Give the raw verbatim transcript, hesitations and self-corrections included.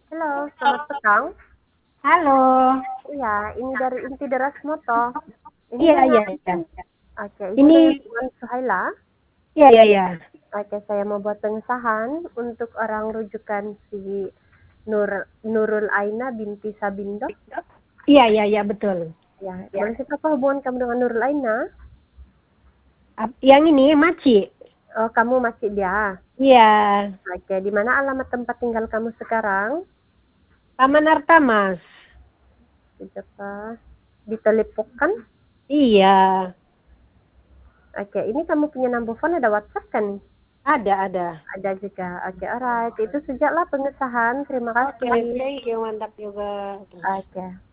Halo, selamat petang. Halo. Iya, ini dari Inti Deras Moto. Ini Iya dengan iya iya. oke, ini Ini dengan Suhaila. iya iya iya. Oke, saya mau buat pengesahan untuk orang rujukan si Nur Nurul Aina binti Sabindo. Iya iya iya betul. Ya, boleh cerita apa hubungan kamu dengan Nurul Aina? Ap- Yang ini Maci. Oh, kamu masih dia. Iya. Oke, di mana alamat tempat tinggal kamu sekarang? Taman Arta, Mas. Siapa? Ditelepokan? Iya. Oke, ini kamu punya number phone ada WhatsApp kan? Ada ada. Ada juga. Oke, alright. Itu sejaklah pengesahan. Terima Oke, kasih. thank you, mantap juga. Oke.